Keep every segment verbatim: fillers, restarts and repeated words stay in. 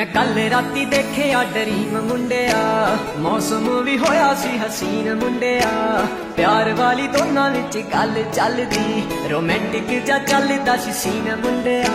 मैं कल राती देखिया ड्रीम मुंडिया, मौसम भी होया सी हसीन मुंडिया। प्यार वाली दोनों विच गल चलदी, रोमांटिक जा चलदा सी सीन मुंडिया।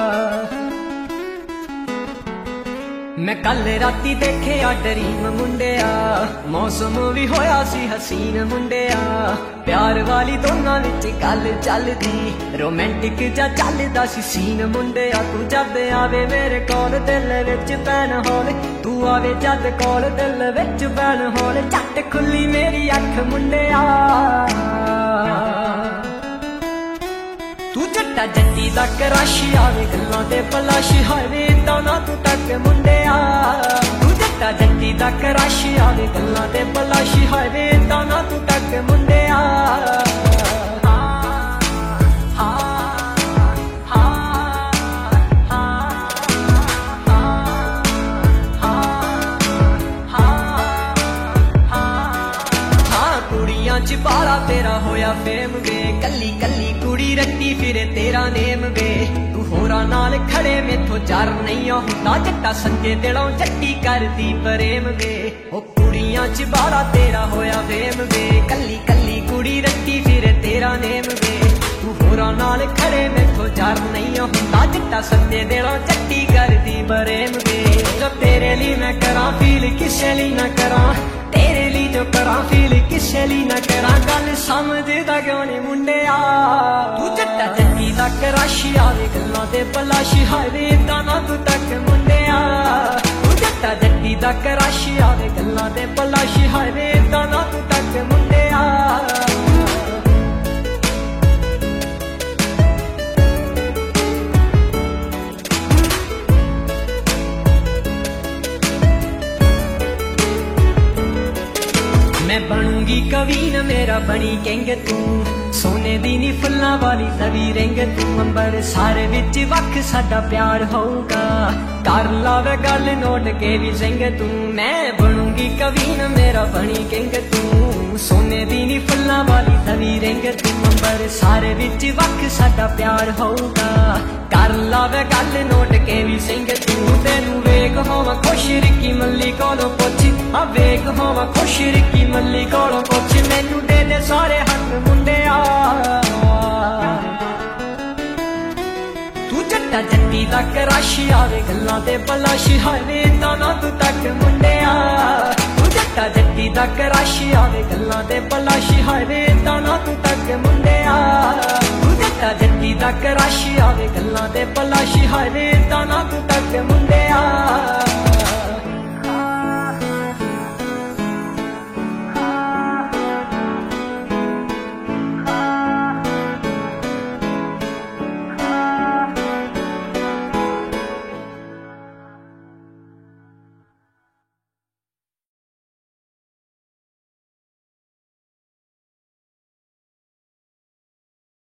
मैं कल राती देखिया ड्रीम मुंडिया, मौसम भी होया सी हसीन मुंडिया। प्यार वाली दोनों विच गल चलदी, रोमांटिक जा चलदा सी सीन मुंडिया। तू जद आवे मेरे कोल दिल विच पैन होले, तू आवे जद कोल दिल विच पैन होले। झट खुली मेरी अख मुंडिया, तू जट्टा जट्टी दा कराशी आवे गल्लां ते पलाशी हावे दाना तू तक मुंडिया। तू जट्टा जट्टी दा कराशी आवे गल्लां ते पलाशी हावे दाना तू तक मुंडिया। च बाला तेरा होया फेम वे, कली कली कुड़ी रट्टी फिरे तेरा नेम वे। तू होरा नाल खड़े मेथों जार नहीं होंदा, जट्टा सच्चे दिलों जट्टी करदी प्रेम वे। ओ कुड़ियां च बाला तेरा होया फेम वे, कली कली कुड़ी रट्टी फिरे तेरा नेम वे। तू होरा नाल खड़े मेथों जार नहीं होंदा, जट्टा सच्चे दिलों जट्टी करदी प्रेम वे। जो तेरे लिए मैं करा फील किसे लिए ना करा, तेरे लिए जो करा फील किसे लिए ना करा। गल समझदा क्यों नहीं मुंडिया, तू जट्टा जट्टी दा कराशी आवे गल्लां ते पलाशी हावे दाना तू तक मुंडिया। तू जट्टा जट्टी दा कराशी आवे गल्लां ते पलाशी हावे दाना तू तक मुंडिया। मैं बनूंगी कवीन मेरा बनी केंगे तू, सोने दी नी फुल्लां वाली तवी रिंग तू। अंबर सारे विच वख साडा प्यार होगा, कर लावे गल नोट के भी सिंग तू। मैं बनूंगी कवीन मेरा बनी केंगे तू, सोने दी नी फुल्लां वाली तवी रिंग तू। अंबर सारे विच वख साडा प्यार होगा, कर लावे गल नोट के भी सिंग तू। तेनू वेख होवां खुश रिकी मल्ली कोलों पुछ, आ वेख होवां खुश रिकी मल्ली कोलों पुछ। मैनू दे दे सारे हक मुंडिया, तू जट्टा जट्टी दा कराशी आवे गल्लां ते पलाशी हावे दाना तू तक मुंडिया। तू जट्टा जट्टी दा कराशी आवे गल्लां ते पलाशी हावे दाना तू तक मुंडिया। तू जट्टा जट्टी दा कराशी आवे गल्लां ते पलाशी हावे दाना तू तक मुंडिया।